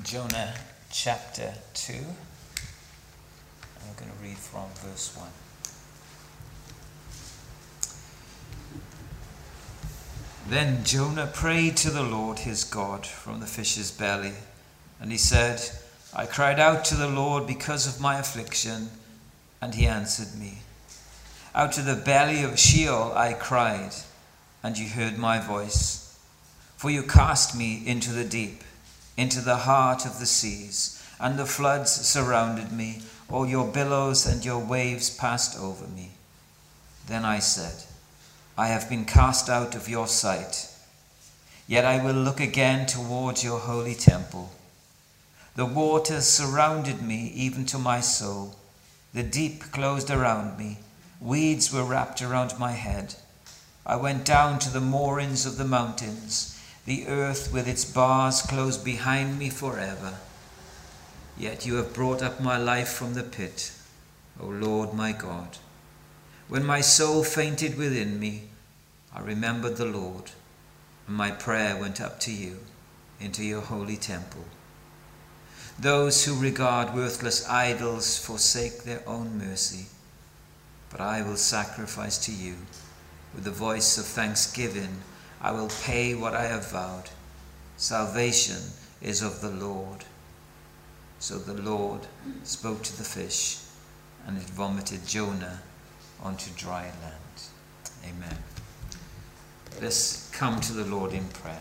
Jonah chapter 2. I'm going to read from verse 1. Then Jonah prayed to the Lord his God from the fish's belly, and he said, I cried out to the Lord because of my affliction, and he answered me. Out of the belly of Sheol I cried, and you heard my voice. For you cast me into the deep, into the heart of the seas, and the floods surrounded me. All your billows and your waves passed over me. Then I said, I have been cast out of your sight, yet I will look again towards your holy temple. The waters surrounded me even to my soul. The deep closed around me. Weeds were wrapped around my head. I went down to the moorings of the mountains. The earth with its bars closed behind me forever. Yet you have brought up my life from the pit, O Lord my God. When my soul fainted within me, I remembered the Lord, and my prayer went up to you into your holy temple. Those who regard worthless idols forsake their own mercy, but I will sacrifice to you. With the voice of thanksgiving, I will pay what I have vowed. Salvation is of the Lord. So the Lord spoke to the fish, and it vomited Jonah onto dry land. Amen. Let's come to the Lord in prayer.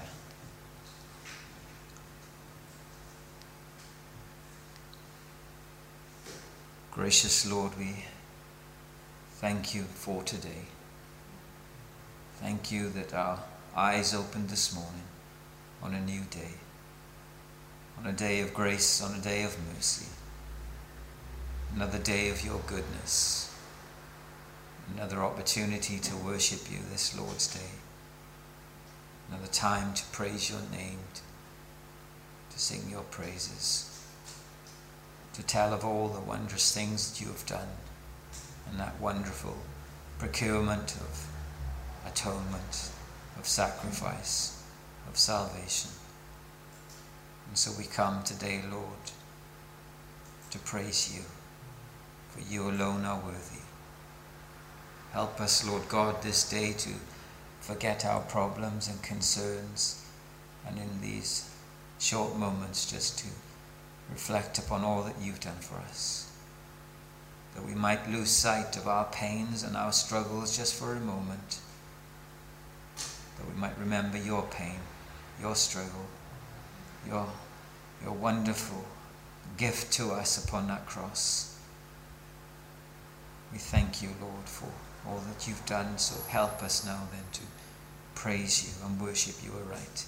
Gracious Lord, we thank you for today. Thank you that our eyes opened this morning on a new day, on a day of grace, on a day of mercy, another day of your goodness, another opportunity to worship you this Lord's Day, another time to praise your name, to sing your praises, to tell of all the wondrous things that you have done, and that wonderful procurement of atonement, of sacrifice, of salvation. And so we come today, Lord, to praise you, for you alone are worthy. Help us, Lord God, this day to forget our problems and concerns, and in these short moments just to reflect upon all that you've done for us, that we might lose sight of our pains and our struggles just for a moment, that we might remember your pain, your struggle, your wonderful gift to us upon that cross. We thank you, Lord, for all that you've done, so help us now then to praise you and worship you aright.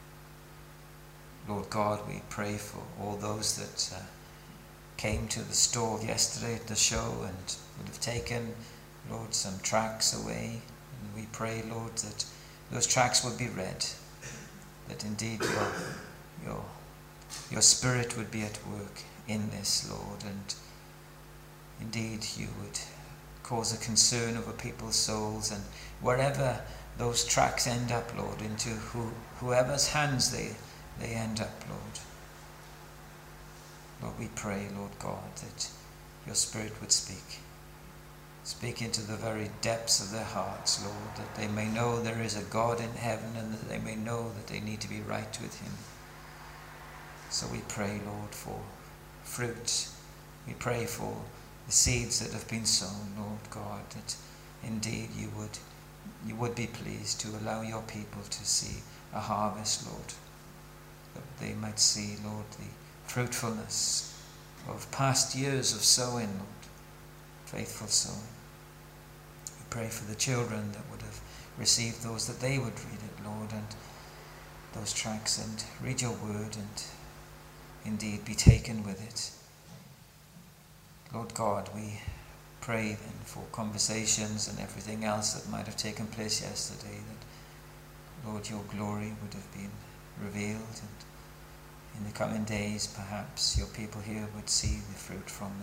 Lord God, we pray for all those that came to the store yesterday at the show and would have taken, Lord, some tracts away. And we pray, Lord, that those tracts would be read, that indeed your Spirit would be at work in this, Lord, and indeed you would cause a concern over people's souls, and wherever those tracts end up, Lord, into whoever's hands they end up, Lord. Lord, we pray, Lord God, that your Spirit would speak into the very depths of their hearts, Lord, that they may know there is a God in heaven, and that they may know that they need to be right with him. So we pray, Lord, for fruit. We pray for the seeds that have been sown, Lord God, that indeed you would be pleased to allow your people to see a harvest, Lord, that they might see, Lord, the fruitfulness of past years of sowing, Lord, faithful sowing. We pray for the children that would have received those, that they would read it, Lord, and those tracts, and read your word, and indeed be taken with it. Lord God, we pray then for conversations and everything else that might have taken place yesterday, that, Lord, your glory would have been revealed, and in the coming days, perhaps your people here would see the fruit from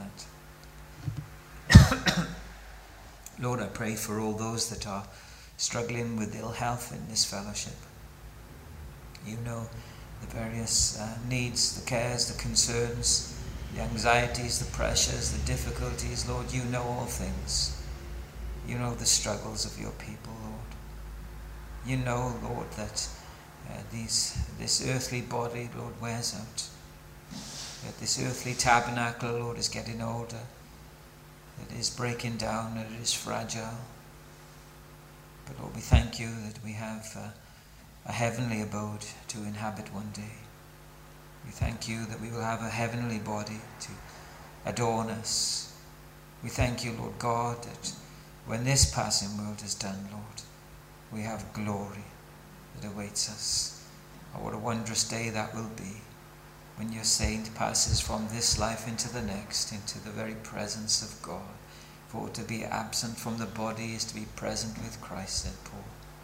that. Lord, I pray for all those that are struggling with ill health in this fellowship. You know the various needs, the cares, the concerns, the anxieties, the pressures, the difficulties. Lord, you know all things. You know the struggles of your people, Lord. You know, Lord, that this earthly body, Lord, wears out. That this earthly tabernacle, Lord, is getting older. That it is breaking down, that it is fragile. But Lord, we thank you that we have a heavenly abode to inhabit one day. We thank you that we will have a heavenly body to adorn us. We thank you, Lord God, that when this passing world is done, Lord, we have glory that awaits us. Oh, what a wondrous day that will be when your saint passes from this life into the next, into the very presence of God. For to be absent from the body is to be present with Christ, said Paul.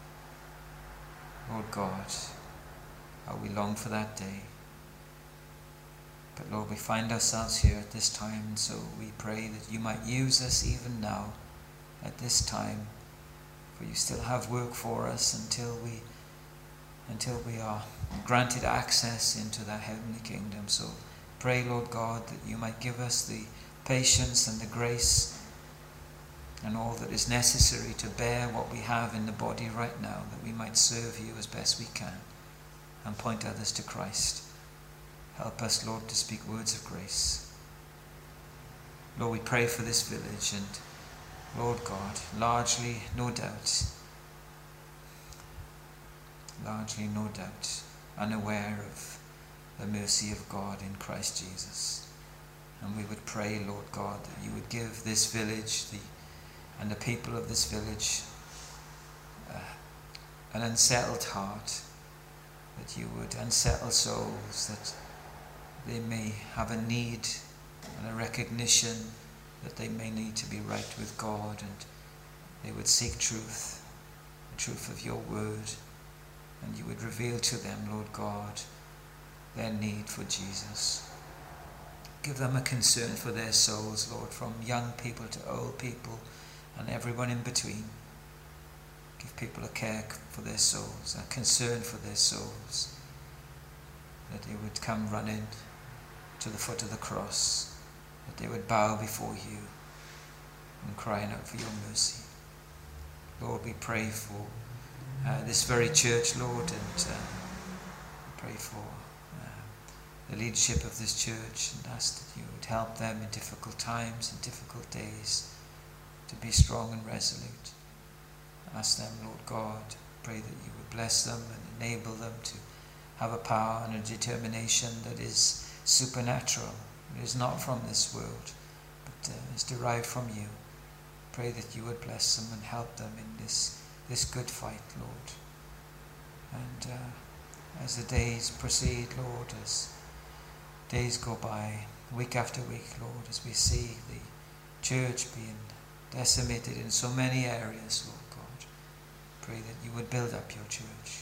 Lord God, how we long for that day. But Lord, we find ourselves here at this time, and so we pray that you might use us even now at this time, for you still have work for us until we are granted access into that heavenly kingdom. So pray, Lord God, that you might give us the patience and the grace and all that is necessary to bear what we have in the body right now, that we might serve you as best we can and point others to Christ. Help us, Lord, to speak words of grace. Lord, we pray for this village, and Lord God, largely, no doubt, unaware of the mercy of God in Christ Jesus. And we would pray, Lord God, that you would give this village and the people of this village an unsettled heart, that you would unsettle souls, that they may have a need and a recognition that they may need to be right with God, and they would seek truth, the truth of your word, and you would reveal to them, Lord God, their need for Jesus. Give them a concern for their souls, Lord, from young people to old people and everyone in between. Give people a care for their souls, a concern for their souls, that they would come running to the foot of the cross, that they would bow before you and crying out for your mercy. Lord, we pray for this very church, Lord, and pray for the leadership of this church, and ask that you would help them in difficult times and difficult days to be strong and resolute. Ask them, Lord God, pray that you would bless them and enable them to have a power and a determination that is supernatural. It is not from this world, but is derived from you. Pray that you would bless them and help them in this good fight, Lord. And as the days proceed, Lord, as days go by, week after week, Lord, as we see the church being decimated in so many areas, Lord God, pray that you would build up your church,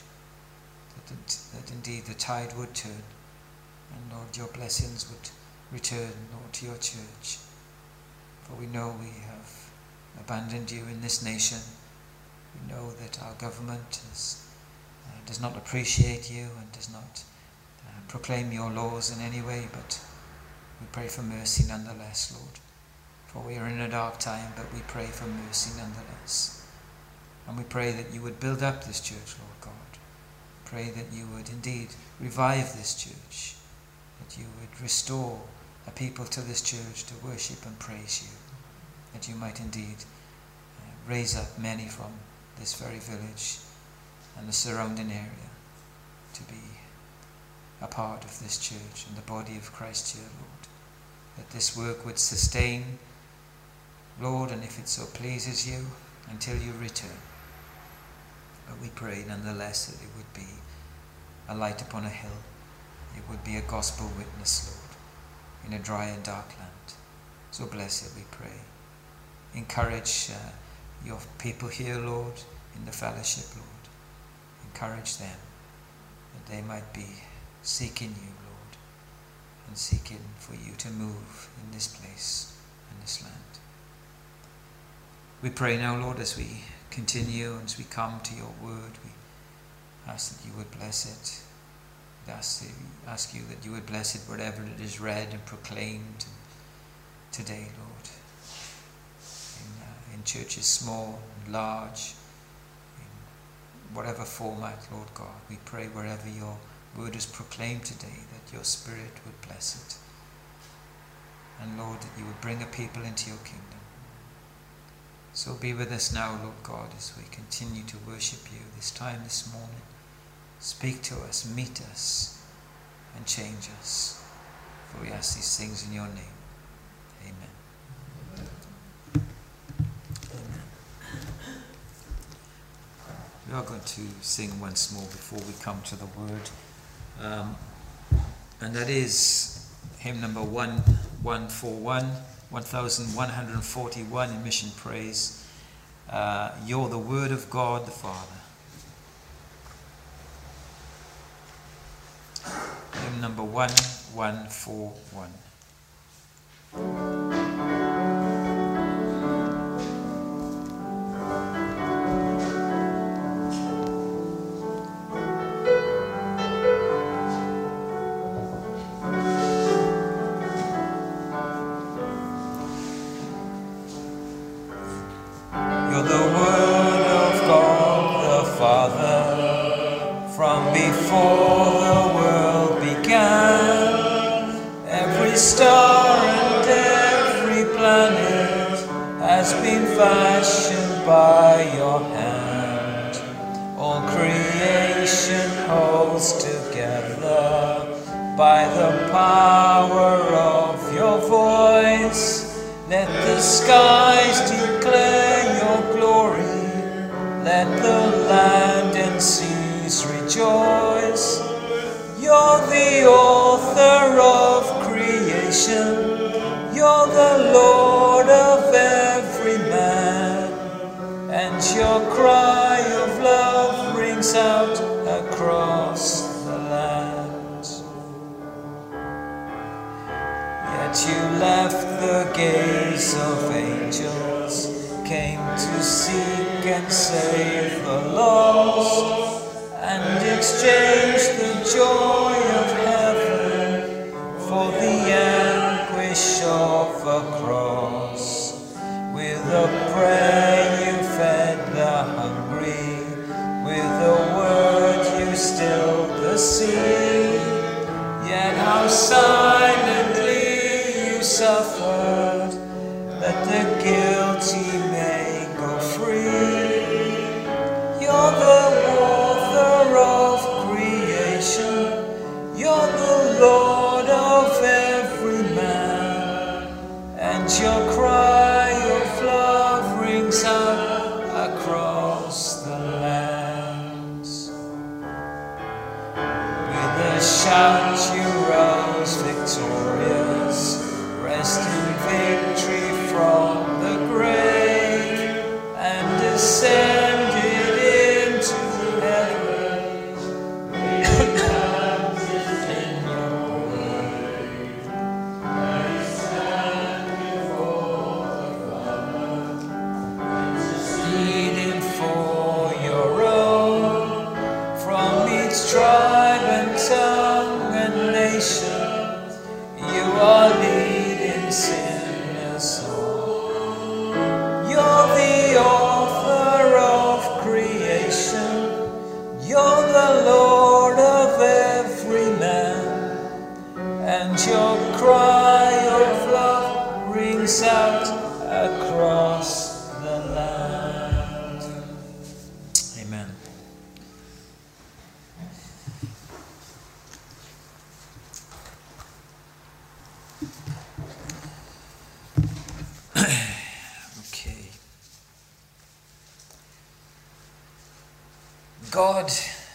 that indeed the tide would turn, and Lord, your blessings would return, Lord, to your church. For we know we have abandoned you in this nation. We know that our government does not appreciate you and does not proclaim your laws in any way, but we pray for mercy nonetheless, Lord. For we are in a dark time, but we pray for mercy nonetheless. And we pray that you would build up this church, Lord God. Pray that you would indeed revive this church, that you would restore a people to this church to worship and praise you, that you might indeed raise up many from this very village and the surrounding area to be a part of this church and the body of Christ here, Lord. That this work would sustain, Lord, and if it so pleases you, until you return. But we pray nonetheless that it would be a light upon a hill. It would be a gospel witness, Lord, in a dry and dark land. So bless it, we pray. Encourage your people here, Lord, in the fellowship, Lord. Encourage them that they might be seeking you, Lord, and seeking for you to move in this place and this land. We pray now, Lord, as we continue, as we come to your word, we ask that you would bless it, We ask you that you would bless it wherever it is read and proclaimed today, Lord. In churches small and large, in whatever format, Lord God, we pray wherever your word is proclaimed today, that your Spirit would bless it. And Lord, that you would bring a people into your kingdom. So be with us now, Lord God, as we continue to worship you this time this morning. Speak to us, meet us, and change us. For we ask these things in your name. Amen. Amen. We are going to sing once more before we come to the word. And that is hymn number 1141, 1141 in Mission Praise. You're the Word of God the Father. Hymn number 1141. Fashioned by your hand, all creation holds together by the power of your voice. Let the skies declare your glory, let the land and seas rejoice. You're the author of creation, you're the Lord of every man, and your cry of love rings out across the land. Yet you left the gaze of angels, came to seek and save the lost, and exchanged the joy of heaven for the anguish of a cross. With a prayer you fed the hungry, with a word you stilled the sea. Yet how silently you suffered, that the guilty may go free. You're the author of creation, you're the Lord of every man, and your cry of love rings out across the lands. With a shout you rose victorious, rest in victory from the grave, and descended into heaven. In your word, I stand before the Father, pleading for your own, from each tribe and tongue and nation. You are leading sinners home. You're the author of creation, you're the Lord of every man, and your cry of love rings out across the land. Amen. Okay. God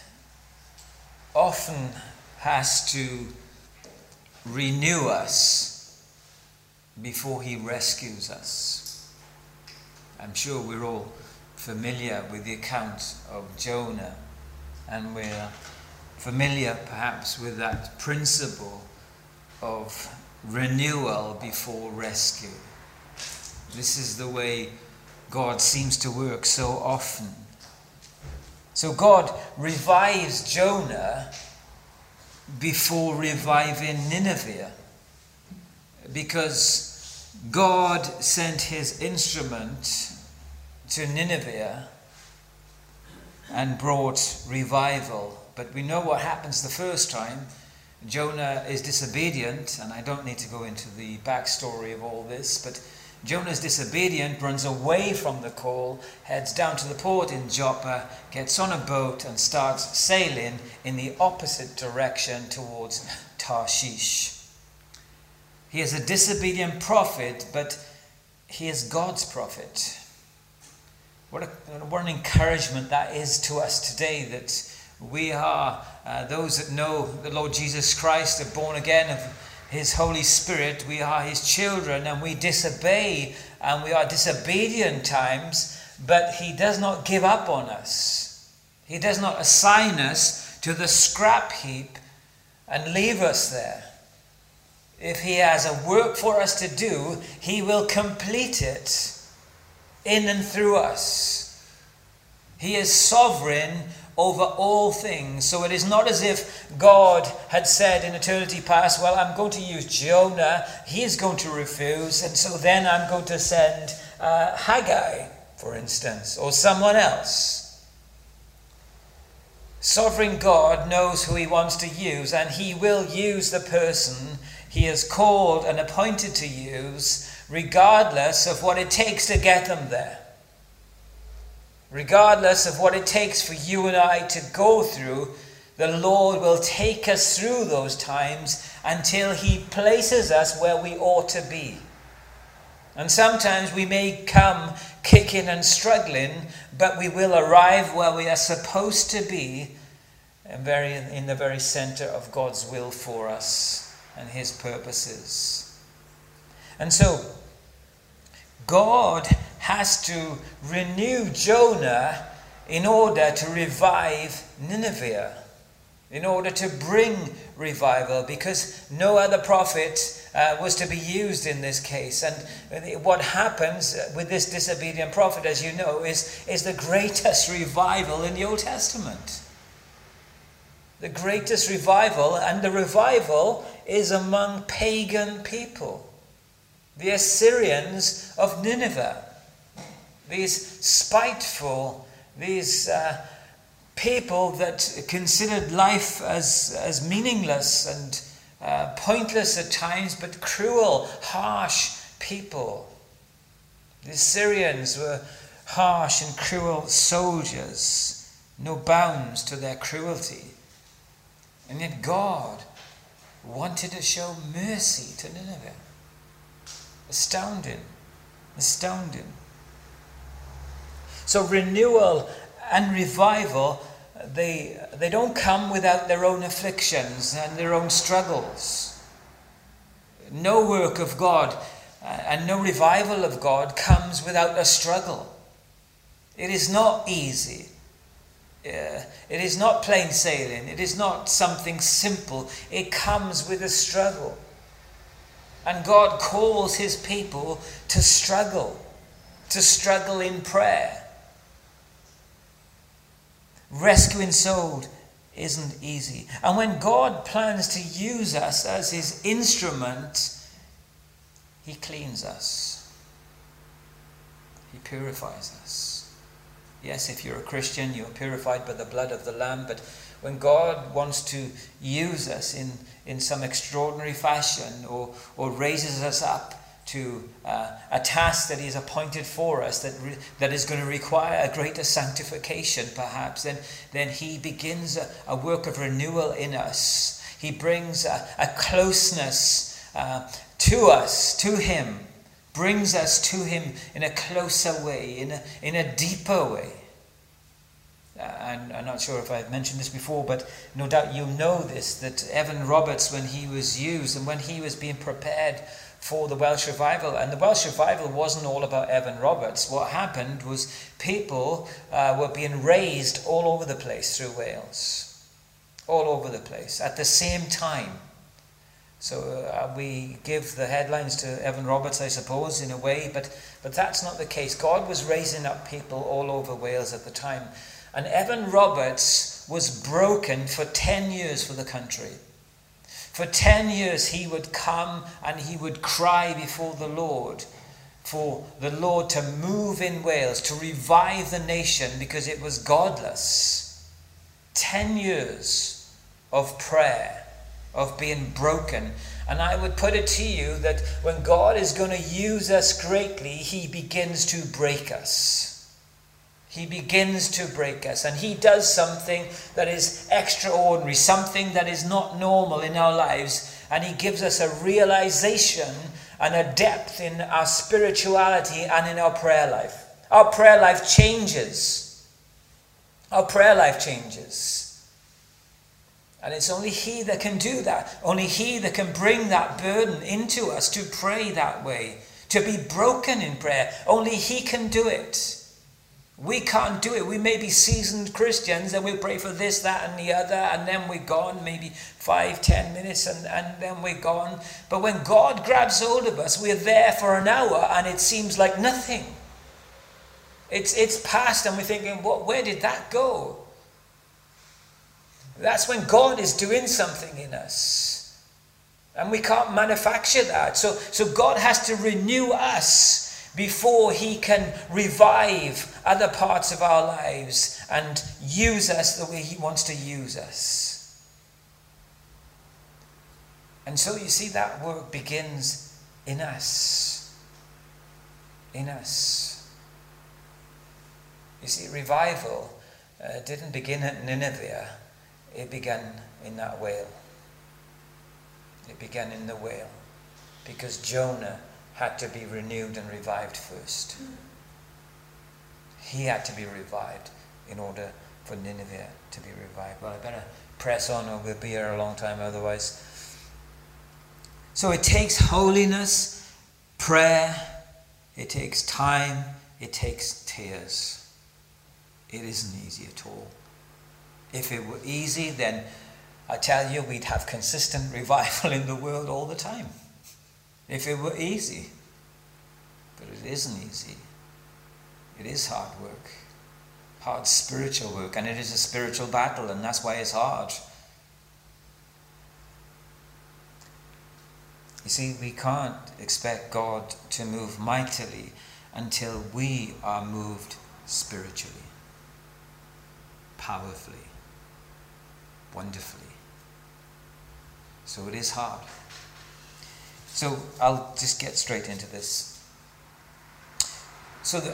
often has to renew us before he rescues us. I'm sure we're all familiar with the account of Jonah, and we're familiar perhaps with that principle of renewal before rescue. This is the way God seems to work so often. So God revives Jonah before reviving Nineveh, because God sent his instrument to Nineveh and brought revival. But we know what happens the first time. Jonah is disobedient, and I don't need to go into the backstory of all this, but Jonah is disobedient, runs away from the call, heads down to the port in Joppa, gets on a boat and starts sailing in the opposite direction towards Tarshish. He is a disobedient prophet, but he is God's prophet. What an encouragement that is to us today, that we are those that know the Lord Jesus Christ, are born again of his Holy Spirit. We are his children, and we disobey, and we are disobedient times, but he does not give up on us. He does not assign us to the scrap heap and leave us there. If he has a work for us to do, he will complete it in and through us. He is sovereign over all things. So it is not as if God had said in eternity past, well, I'm going to use Jonah, he is going to refuse, and so then I'm going to send Haggai, for instance, or someone else. Sovereign God knows who he wants to use, and he will use the person he has called and appointed to use, regardless of what it takes to get them there. Regardless of what it takes for you and I to go through, the Lord will take us through those times until he places us where we ought to be. And sometimes we may come kicking and struggling, but we will arrive where we are supposed to be, in the very center of God's will for us and his purposes. And so, God has to renew Jonah in order to revive Nineveh, in order to bring revival, because no other prophet was to be used in this case. And what happens with this disobedient prophet, as you know, is the greatest revival in the Old Testament. The greatest revival, and the revival is among pagan people. The Assyrians of Nineveh. These spiteful, these people that considered life as meaningless and pointless at times, but cruel, harsh people. The Assyrians were harsh and cruel soldiers, no bounds to their cruelty. And yet God wanted to show mercy to Nineveh. Astounding. So renewal and revival, they don't come without their own afflictions and their own struggles. No work of God and no revival of God comes without a struggle. It is not easy. It is not plain sailing. It is not something simple. It comes with a struggle. And God calls his people to struggle in prayer. Rescuing souls isn't easy. And when God plans to use us as his instrument, he cleans us. He purifies us. Yes, if you're a Christian, you're purified by the blood of the Lamb. But when God wants to use us in some extraordinary fashion, or raises us up to a task that he has appointed for us that is going to require a greater sanctification perhaps, then he begins a work of renewal in us. He brings a closeness to us, to him, brings us to him in a closer way, in a deeper way. And I'm not sure if I've mentioned this before, but no doubt you'll know this, that Evan Roberts, when he was used and when he was being prepared for the Welsh Revival, and the Welsh Revival wasn't all about Evan Roberts. What happened was people were being raised all over the place through Wales. All over the place at the same time. So we give the headlines to Evan Roberts, I suppose, in a way, but that's not the case. God was raising up people all over Wales at the time. And Evan Roberts was broken for 10 years for the country. For 10 years he would come and he would cry before the Lord for the Lord to move in Wales, to revive the nation because it was godless. 10 years of prayer, of being broken. And I would put it to you that when God is going to use us greatly, he begins to break us. He begins to break us, and he does something that is extraordinary, something that is not normal in our lives, and he gives us a realization and a depth in our spirituality and in our prayer life. Our prayer life changes. Our prayer life changes. And it's only he that can do that. Only he that can bring that burden into us to pray that way, to be broken in prayer. Only he can do it. We can't do it. We may be seasoned Christians and we'll pray for this, that and the other, and then we're gone, maybe 5-10 minutes and then we're gone. But when God grabs hold of us, we're there for an hour and it seems like nothing. It's past and we're thinking, where did that go? That's when God is doing something in us. And we can't manufacture that. So God has to renew us before he can revive other parts of our lives and use us the way he wants to use us. And so you see, that work begins in us. In us. You see, revival didn't begin at Nineveh. It began in that whale. It began in the whale. Because Jonah had to be renewed and revived first. He had to be revived in order for Nineveh to be revived. Well, I better press on or we'll be here a long time otherwise. So it takes holiness, prayer, it takes time, it takes tears. It isn't easy at all. If it were easy, then I tell you, we'd have consistent revival in the world all the time. If it were easy. But it isn't easy. It is hard work. Hard spiritual work. And it is a spiritual battle, and that's why it's hard. You see, we can't expect God to move mightily until we are moved spiritually, powerfully, wonderfully. So it is hard. So I'll just get straight into this. So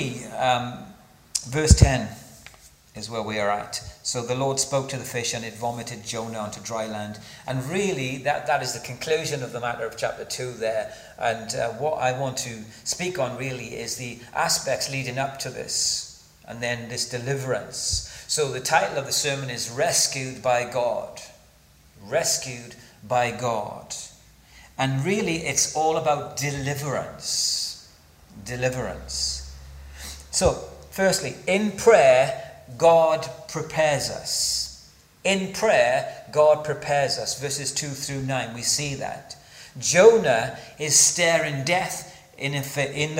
verse 10 is where we are at. So the Lord spoke to the fish and it vomited Jonah onto dry land. And really, that is the conclusion of the matter of chapter 2 there. And what I want to speak on really is the aspects leading up to this. And then this deliverance. So the title of the sermon is Rescued by God. Rescued by God. And really, it's all about deliverance. Deliverance. So, firstly, in prayer, God prepares us. In prayer, God prepares us. Verses 2 through 9, we see that. Jonah is staring death in the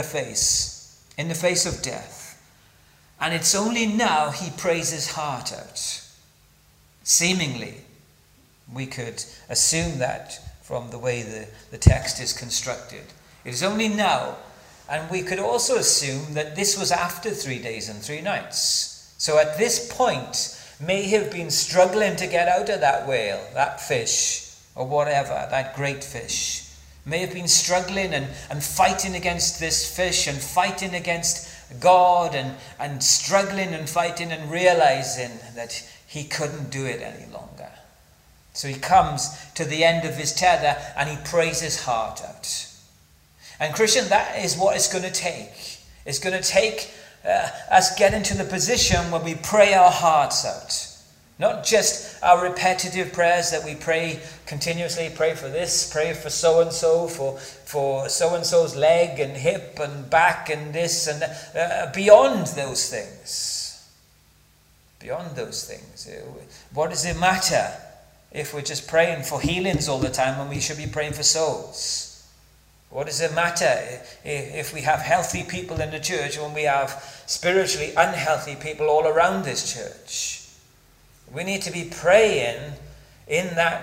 face of death. And it's only now he prays his heart out. Seemingly, we could assume that from the way the text is constructed. It is only now. And we could also assume that this was after 3 days and 3 nights. So at this point, may have been struggling to get out of that whale, that fish, or whatever, that great fish. May have been struggling and fighting against this fish and fighting against God and struggling and fighting and realizing that he couldn't do it any longer. So he comes to the end of his tether and he prays his heart out. And Christian, that is what it's going to take. It's going to take us getting to the position where we pray our hearts out. Not just our repetitive prayers that we pray continuously, pray for this, pray for so-and-so, for so-and-so's leg and hip and back and this and beyond those things. Beyond those things. What does it matter if we're just praying for healings all the time when we should be praying for souls? What does it matter if we have healthy people in the church when we have spiritually unhealthy people all around this church? We need to be praying in that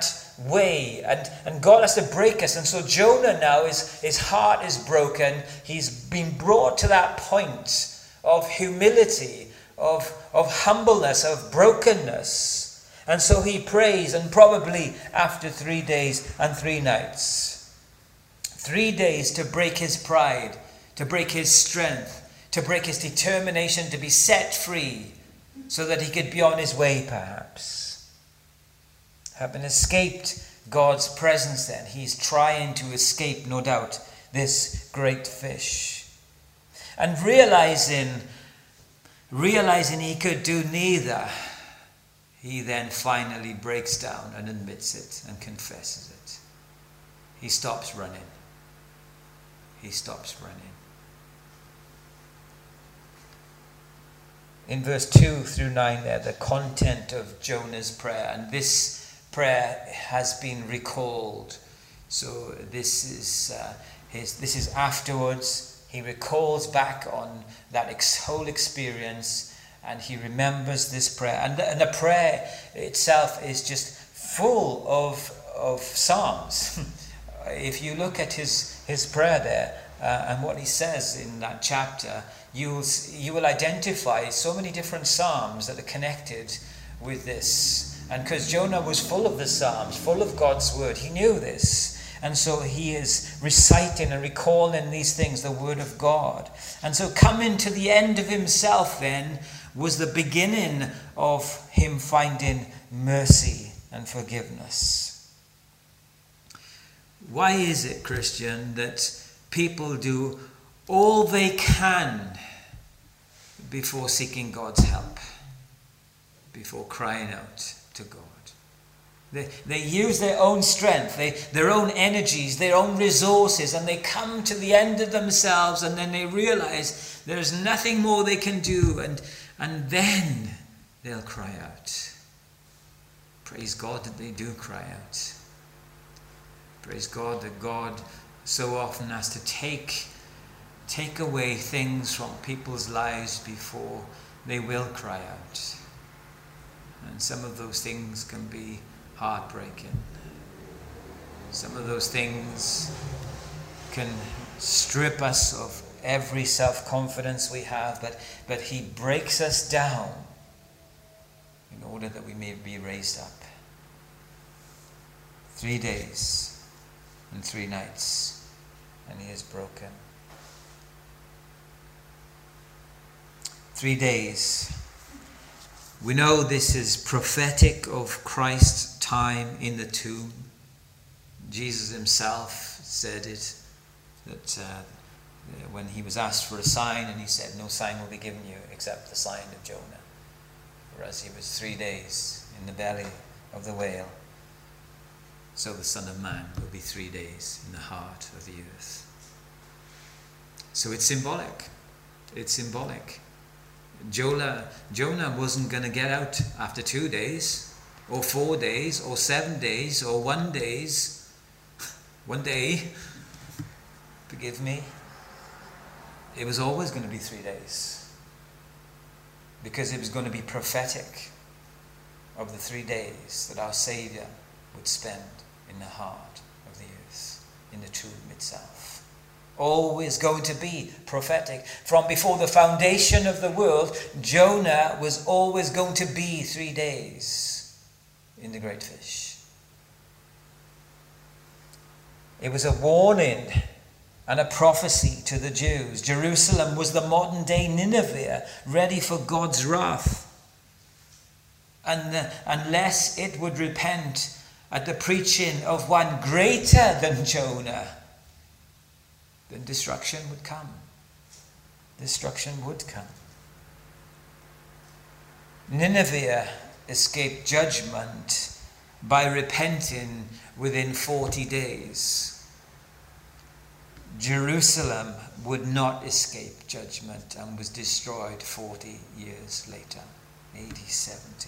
way, and God has to break us. And so Jonah now, his heart is broken. He's been brought to that point of humility, of humbleness, of brokenness. And so he prays, and probably after 3 days and 3 nights, 3 days to break his pride, to break his strength, to break his determination to be set free, so that he could be on his way perhaps. Having escaped God's presence then, he's trying to escape, no doubt, this great fish. And realizing he could do neither, he then finally breaks down and admits it and confesses it. He stops running. He stops running. In verse 2 through 9 there, the content of Jonah's prayer, and this prayer has been recalled. So this is afterwards. He recalls back on that whole experience, and he remembers this prayer. And the prayer itself is just full of psalms. If you look at his prayer there, and what he says in that chapter, you will identify so many different psalms that are connected with this. And because Jonah was full of the psalms, full of God's word, he knew this. And so he is reciting and recalling these things, the word of God. And so coming to the end of himself then was the beginning of him finding mercy and forgiveness. Why is it, Christian, that people do all they can before seeking God's help, before crying out to God? They use their own strength, their own energies, their own resources, and they come to the end of themselves, and then they realize there's nothing more they can do, and then they'll cry out. Praise God that they do cry out. Praise God that God so often has to take away things from people's lives before they will cry out. And some of those things can be heartbreaking. Some of those things can strip us of every self-confidence we have, but he breaks us down in order that we may be raised up. 3 days and 3 nights, and he is broken. 3 days. We know this is prophetic of Christ's time in the tomb. Jesus himself said it, that when he was asked for a sign, and he said, "No sign will be given you except the sign of Jonah." For as he was 3 days in the belly of the whale, so the Son of Man will be 3 days in the heart of the earth. So it's symbolic. It's symbolic. Jonah wasn't going to get out after 2 days, or 4 days, or 7 days, or 1 day. Forgive me. It was always going to be 3 days, because it was going to be prophetic of the 3 days that our Saviour would spend in the heart of the earth, in the tomb itself. Always going to be prophetic. From before the foundation of the world, Jonah was always going to be 3 days in the great fish. It was a warning and a prophecy to the Jews. Jerusalem was the modern day Nineveh, ready for God's wrath. And unless it would repent at the preaching of one greater than Jonah, then destruction would come. Destruction would come. Nineveh escaped judgment by repenting within 40 days. Jerusalem would not escape judgment and was destroyed 40 years later, AD 70.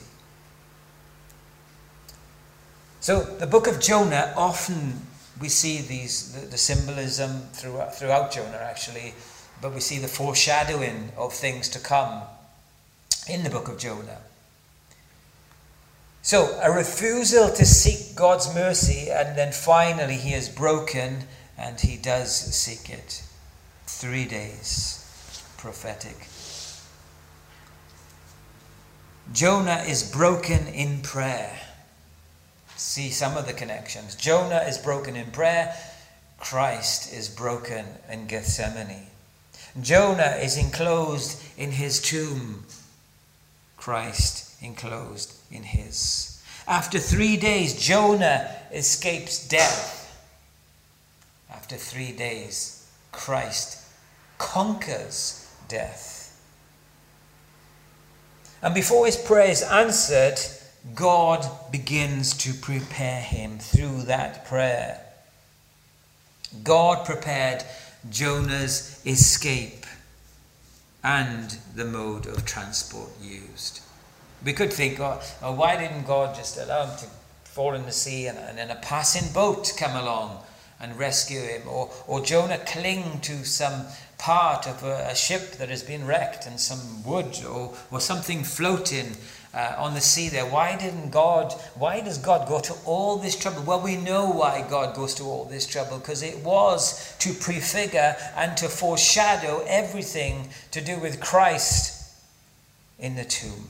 So the book of Jonah, often we see the symbolism throughout Jonah actually, but we see the foreshadowing of things to come in the book of Jonah. So a refusal to seek God's mercy, and then finally he is broken and he does seek it. 3 days, prophetic. Jonah is broken in prayer. See some of the connections. Jonah is broken in prayer. Christ is broken in Gethsemane. Jonah is enclosed in his tomb. Christ enclosed in his. After 3 days, Jonah escapes death. After 3 days, Christ conquers death. And before his prayer is answered, God begins to prepare him through that prayer. God prepared Jonah's escape and the mode of transport used. We could think, why didn't God just allow him to fall in the sea and then a passing boat come along and rescue him? Or Jonah cling to some part of a ship that has been wrecked and some wood or something floating on the sea there. Why does God go to all this trouble? Well, we know why God goes to all this trouble, because it was to prefigure and to foreshadow everything to do with Christ in the tomb.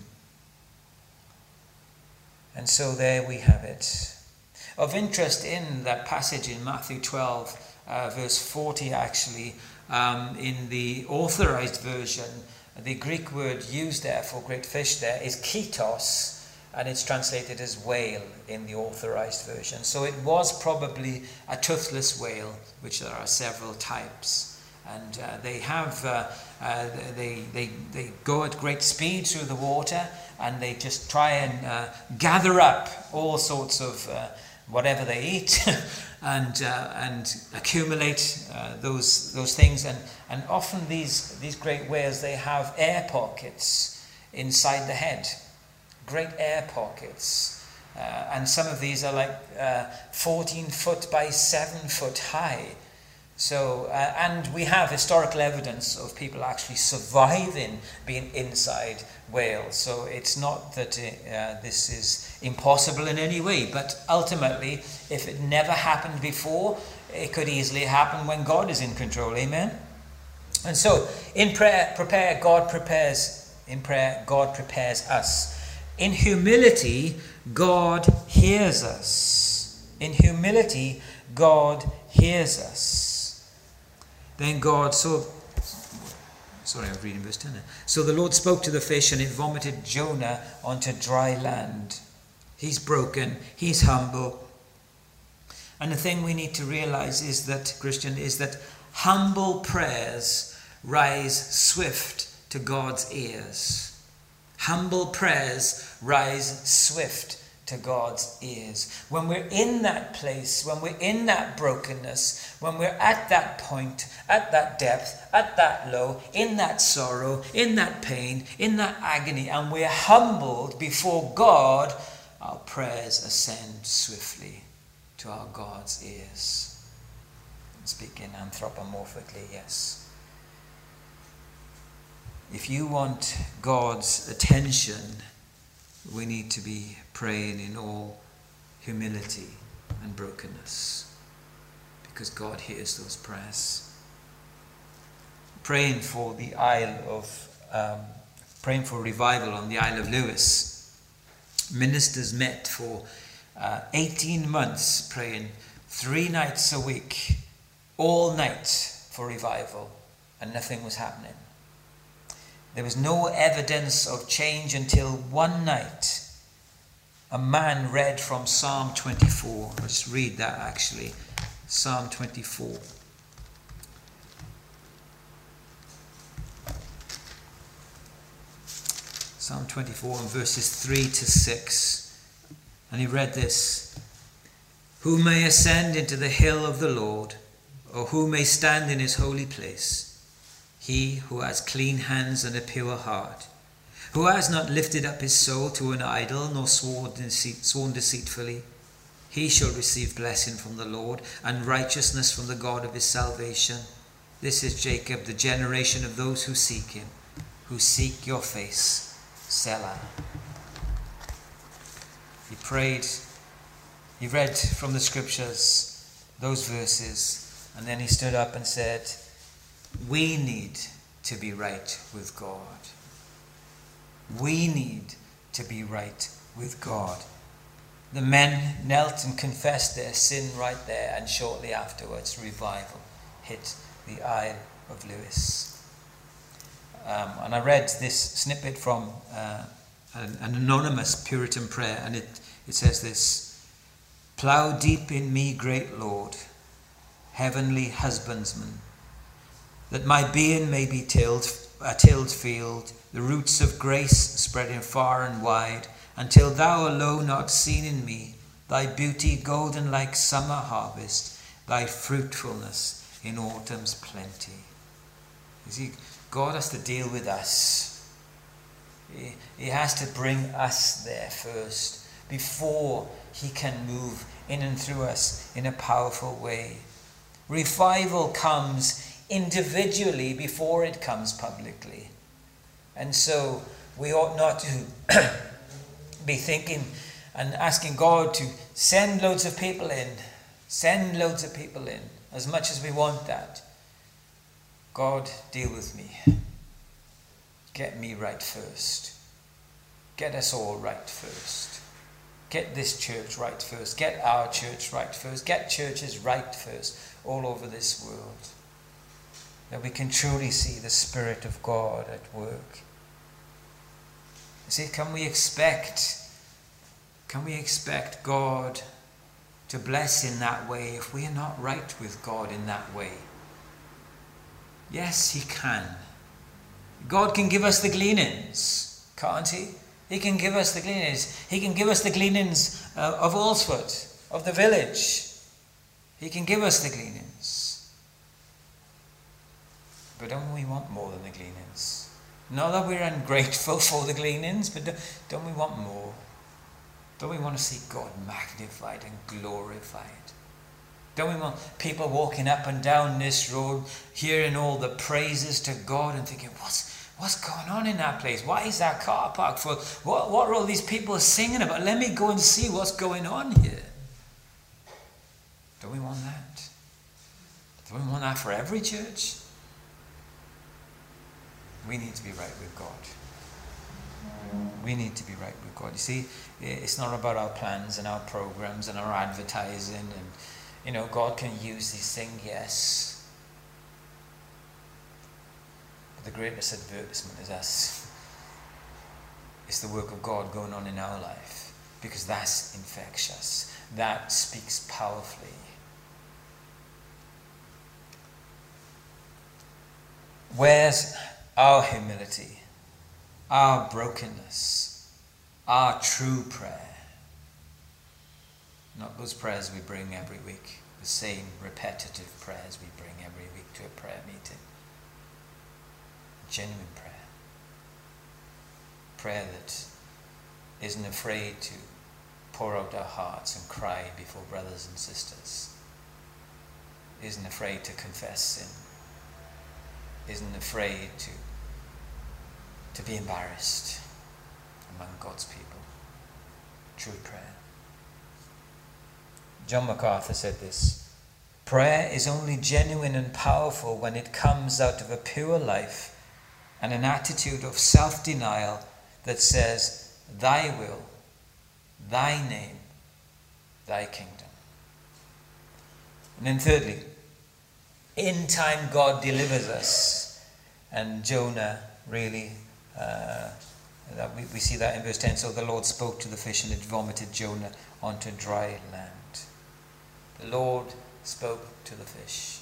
And so there we have it. Of interest in that passage in Matthew 12, verse 40 actually, in the authorized version, the Greek word used there for great fish there is ketos, and it's translated as whale in the authorized version. So it was probably a toothless whale, which there are several types. And they go at great speed through the water, and they just try and gather up all sorts of whatever they eat and accumulate those things. And often these great whales, they have air pockets inside the head, great air pockets. And some of these are like 14 foot by 7 foot high. So, and we have historical evidence of people actually surviving being inside whales. So it's not that this is impossible in any way, but ultimately, if it never happened before, it could easily happen when God is in control. Amen? And so, in prayer, God prepares us. In humility, God hears us. In humility, God hears us. Then God, I'm reading verse 10 now. So the Lord spoke to the fish, and it vomited Jonah onto dry land. He's broken, he's humble. And the thing we need to realize is that, Christian, is that humble prayers rise swift to God's ears. Humble prayers rise swift to God's ears. When we're in that place, when we're in that brokenness, when we're at that point, at that depth, at that low, in that sorrow, in that pain, in that agony, and we're humbled before God, our prayers ascend swiftly to our God's ears. Speaking anthropomorphically, yes. If you want God's attention, we need to be praying in all humility and brokenness, because God hears those prayers. Praying for revival on the Isle of Lewis. Ministers met for 18 months praying 3 nights a week, all night for revival, and nothing was happening. There was no evidence of change until one night a man read from Psalm 24. I'll just read that actually. Psalm 24. Psalm 24 and verses 3 to 6. And he read this. Who may ascend into the hill of the Lord, or who may stand in his holy place? He who has clean hands and a pure heart, who has not lifted up his soul to an idol, nor sworn deceitfully, he shall receive blessing from the Lord, and righteousness from the God of his salvation. This is Jacob, the generation of those who seek him, who seek your face. Selah. He prayed. He read from the scriptures those verses, and then he stood up and said, we need to be right with God. We need to be right with God. The men knelt and confessed their sin right there, and shortly afterwards revival hit the Isle of Lewis. And I read this snippet from an anonymous Puritan prayer, and it says this: plough deep in me, great Lord, heavenly husbandman, that my being may be a tilled field, the roots of grace spreading far and wide, until thou alone art seen in me, thy beauty golden like summer harvest, thy fruitfulness in autumn's plenty. You see, God has to deal with us. He has to bring us there first before he can move in and through us in a powerful way. Revival comes individually before it comes publicly. And so we ought not to be thinking and asking God to send loads of people in. Send loads of people in, as much as we want that. God, deal with me. Get me right first. Get us all right first. Get this church right first. Get our church right first. Get churches right first all over this world. That we can truly see the Spirit of God at work. You see, can we expect God to bless in that way if we are not right with God in that way? Yes, he can. God can give us the gleanings, can't he? He can give us the gleanings. He can give us the gleanings of Alresford, of the village. He can give us the gleanings. But don't we want more than the gleanings? Not that we're ungrateful for the gleanings, but don't we want more? Don't we want to see God magnified and glorified? Don't we want people walking up and down this road, hearing all the praises to God and thinking, what's going on in that place? Why is that car parked full? What are all these people singing about? Let me go and see what's going on here. Don't we want that? Don't we want that for every church? We need to be right with God. We need to be right with God. You see, it's not about our plans and our programs and our advertising and God can use these things, yes. But the greatest advertisement is us. It's the work of God going on in our life, because that's infectious. That speaks powerfully. Where's our humility, our brokenness, our true prayer? Not those prayers we bring every week, the same repetitive prayers we bring every week to a prayer meeting. Genuine prayer. Prayer that isn't afraid to pour out our hearts and cry before brothers and sisters. Isn't afraid to confess sin. Isn't afraid to be embarrassed among God's people. True prayer. John MacArthur said this: prayer is only genuine and powerful when it comes out of a pure life and an attitude of self-denial that says, thy will, thy name, thy kingdom. And then thirdly, in time God delivers us. And Jonah really, we see that in verse 10. So the Lord spoke to the fish and it vomited Jonah onto dry land. The Lord spoke to the fish.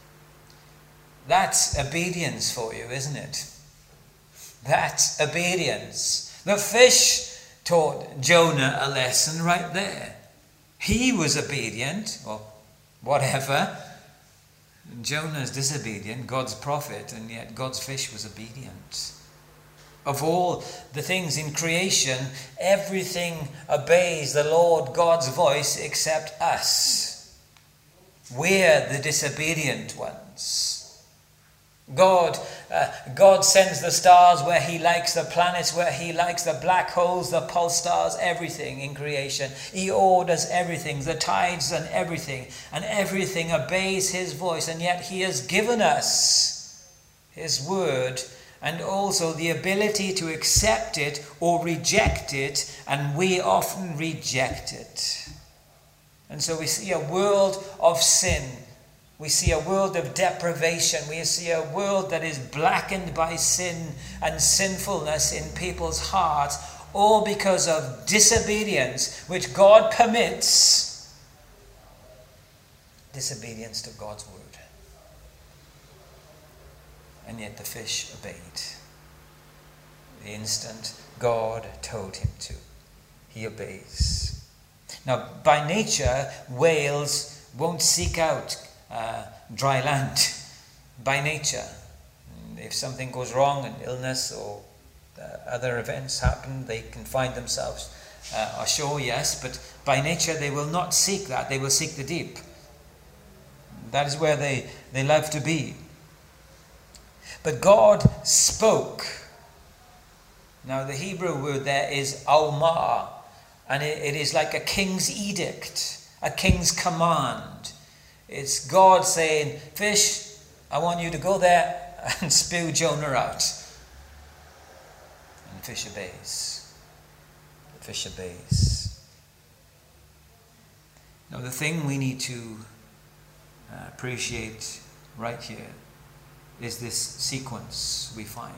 That's obedience for you, isn't it? That's obedience. The fish taught Jonah a lesson right there. He was obedient, or whatever. Jonah's disobedient, God's prophet, and yet God's fish was obedient. Of all the things in creation, everything obeys the Lord God's voice except us. We're the disobedient ones. God sends the stars where he likes, the planets where he likes, the black holes, the pulse stars, everything in creation. He orders everything, the tides and everything obeys his voice. And yet he has given us his word and also the ability to accept it or reject it, and we often reject it. And so we see a world of sin. We see a world of deprivation. We see a world that is blackened by sin and sinfulness in people's hearts, all because of disobedience, which God permits. Disobedience to God's word. And yet the fish obeyed. The instant God told him to, he obeys. Now, by nature, whales won't seek out dry land. By nature. If something goes wrong, an illness or other events happen, they can find themselves ashore, yes, but by nature they will not seek that. They will seek the deep. That is where they love to be. But God spoke. Now the Hebrew word there is aumar, and it is like a king's edict, a king's command. It's God saying, fish, I want you to go there and spew Jonah out. And the fish obeys. The fish obeys. Now the thing we need to appreciate right here is this sequence we find.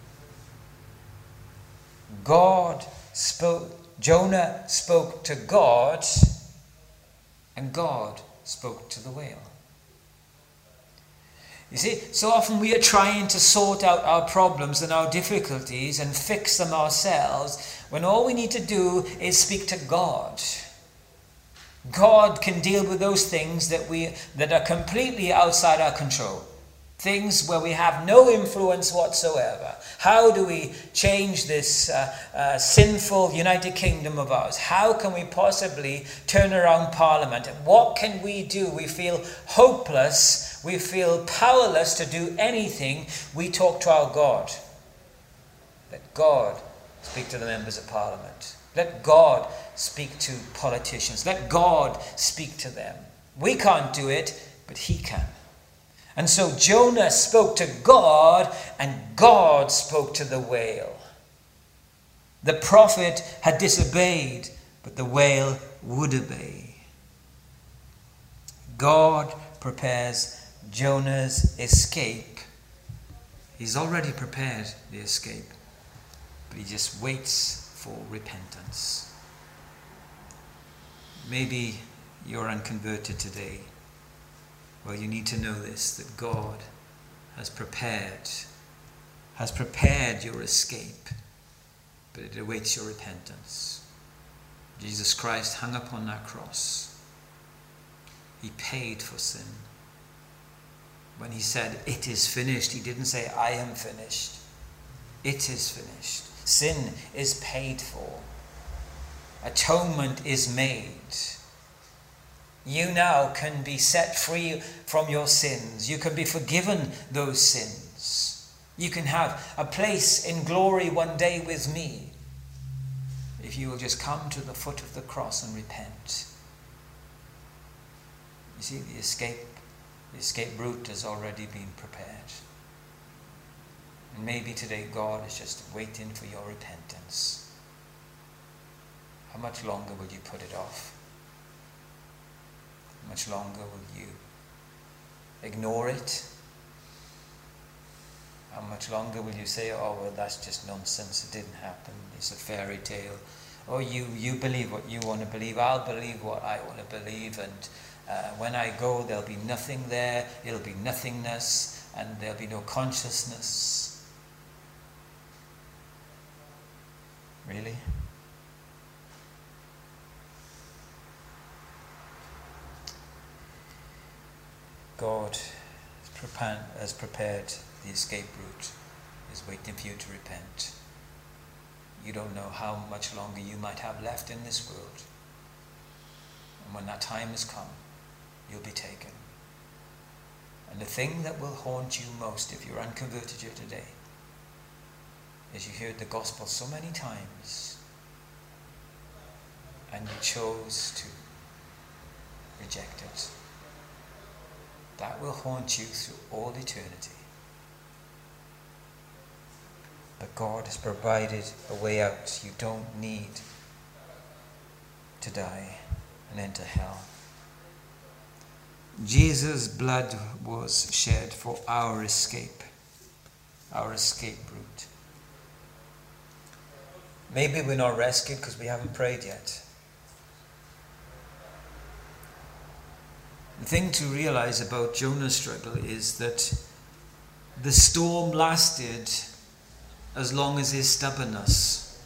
Jonah spoke to God, and God spoke to the whale. You see, so often we are trying to sort out our problems and our difficulties and fix them ourselves, when all we need to do is speak to God. God can deal with those things that are completely outside our control. Things where we have no influence whatsoever. How do we change this sinful United Kingdom of ours? How can we possibly turn around Parliament? What can we do? We feel hopeless. We feel powerless to do anything. We talk to our God. Let God speak to the members of Parliament. Let God speak to politicians. Let God speak to them. We can't do it, but he can. And so Jonah spoke to God, and God spoke to the whale. The prophet had disobeyed, but the whale would obey. God prepares Jonah's escape. He's already prepared the escape, but he just waits for repentance. Maybe you're unconverted today. Well, you need to know this, that God has prepared your escape, but it awaits your repentance. Jesus Christ hung upon that cross. He paid for sin. When he said, "It is finished," he didn't say, "I am finished." It is finished. Sin is paid for. Atonement is made. You now can be set free from your sins. You can be forgiven those sins. You can have a place in glory one day with me if you will just come to the foot of the cross and repent. You see, the escape route has already been prepared. And maybe today God is just waiting for your repentance. How much longer will you put it off? How much longer will you ignore it? How much longer will you say, "Oh, well, that's just nonsense, it didn't happen, it's a fairy tale"? Or you believe what you want to believe, I'll believe what I want to believe, and when I go there'll be nothing there, it'll be nothingness, and there'll be no consciousness. Really? God has prepared the escape route, is waiting for you to repent. You don't know how much longer you might have left in this world. And when that time has come, you'll be taken. And the thing that will haunt you most if you're unconverted here today is you heard the gospel so many times and you chose to reject it. That will haunt you through all eternity. But God has provided a way out. You don't need to die and enter hell. Jesus' blood was shed for our escape route. Maybe we're not rescued because we haven't prayed yet. The thing to realize about Jonah's struggle is that the storm lasted as long as his stubbornness.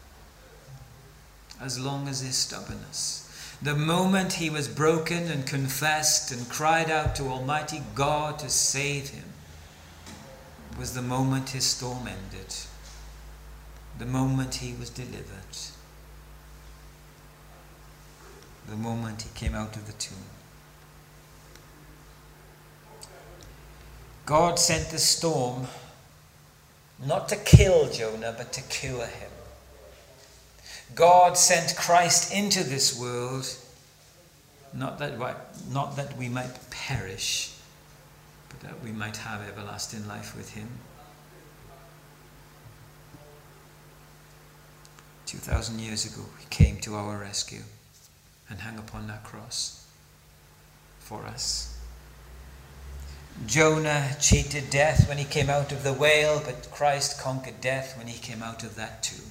As long as his stubbornness. The moment he was broken and confessed and cried out to Almighty God to save him was the moment his storm ended. The moment he was delivered. The moment he came out of the tomb. God sent the storm not to kill Jonah, but to cure him. God sent Christ into this world, not that we might perish, but that we might have everlasting life with him. 2,000 years ago, he came to our rescue and hung upon that cross for us. Jonah cheated death when he came out of the whale, but Christ conquered death when he came out of that too.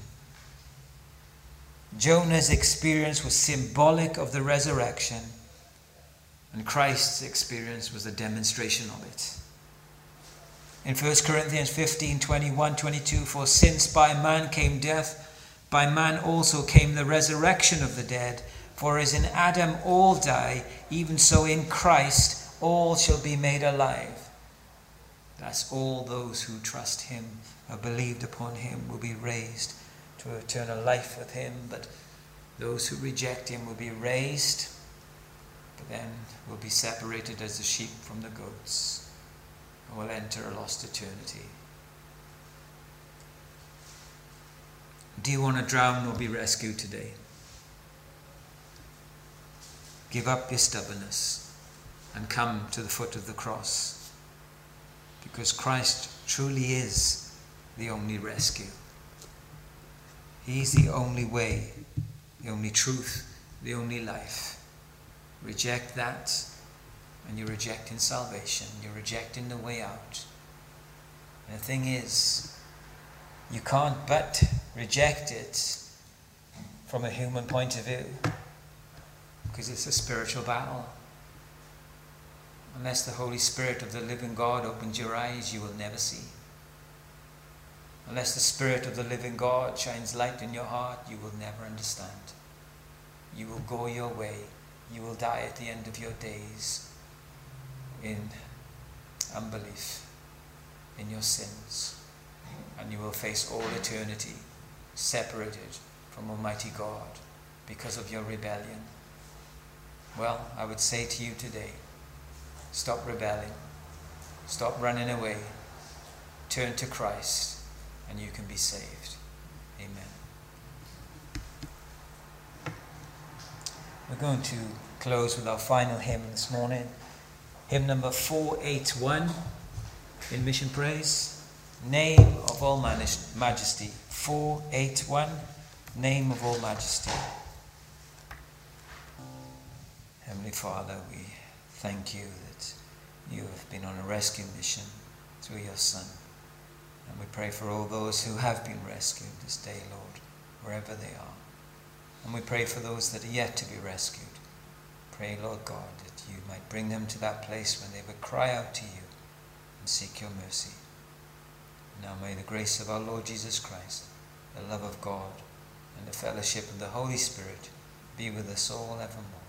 Jonah's experience was symbolic of the resurrection, and Christ's experience was a demonstration of it. In 1 Corinthians 15, 21, 22, for since by man came death, by man also came the resurrection of the dead. For as in Adam all die, even so in Christ all shall be made alive. That's all those who trust him, or believed upon him, will be raised to eternal life with him. But those who reject him will be raised, but then will be separated as the sheep from the goats, and will enter a lost eternity. Do you want to drown or be rescued today? Give up your stubbornness and come to the foot of the cross, because Christ truly is the only rescue. He's the only way, the only truth, the only life. Reject that, and you're rejecting salvation. You're rejecting the way out. And the thing is, you can't but reject it from a human point of view, because it's a spiritual battle. Unless the Holy Spirit of the living God opens your eyes, you will never see. Unless the Spirit of the living God shines light in your heart, you will never understand. You will go your way. You will die at the end of your days in unbelief, in your sins. And you will face all eternity separated from Almighty God because of your rebellion. Well, I would say to you today, stop rebelling. Stop running away. Turn to Christ and you can be saved. Amen. We're going to close with our final hymn this morning. Hymn number 481 in Mission Praise. Name of all majesty. 481. Name of all majesty. Heavenly Father, we thank you that you have been on a rescue mission through your Son. And we pray for all those who have been rescued this day, Lord, wherever they are. And we pray for those that are yet to be rescued. Pray, Lord God, that you might bring them to that place when they would cry out to you and seek your mercy. Now may the grace of our Lord Jesus Christ, the love of God, and the fellowship of the Holy Spirit be with us all evermore.